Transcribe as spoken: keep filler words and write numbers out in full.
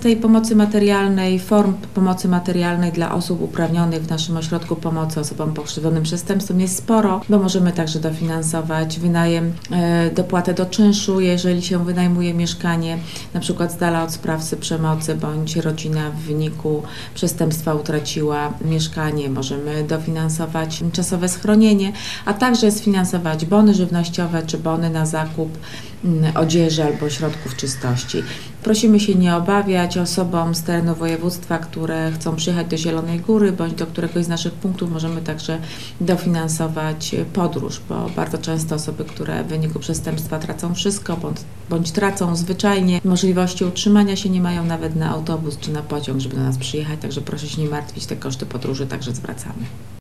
tej pomocy materialnej, form pomocy materialnej dla osób uprawnionych w naszym ośrodku pomocy osobom pokrzywdzonym przestępstwem jest sporo, bo możemy także dofinansować wynajem, e, dopłatę do czynszu, jeżeli się wynajmuje mieszkanie, na przykład z dala od sprawcy przemocy, bądź rodzina w wyniku przestępstwa utraciła mieszkanie. Możemy dofinansować tymczasowe schronienie, a także sfinansować bony żywnościowe czy bony na zakup odzieży albo środków czystości. Prosimy się nie obawiać. Osobom z terenu województwa, które chcą przyjechać do Zielonej Góry bądź do któregoś z naszych punktów, możemy także dofinansować podróż, bo bardzo często osoby, które w wyniku przestępstwa tracą wszystko bądź, bądź tracą zwyczajnie możliwości utrzymania się, nie mają nawet na autobus czy na pociąg, żeby do nas przyjechać, także proszę się nie martwić, te koszty podróży także zwracamy.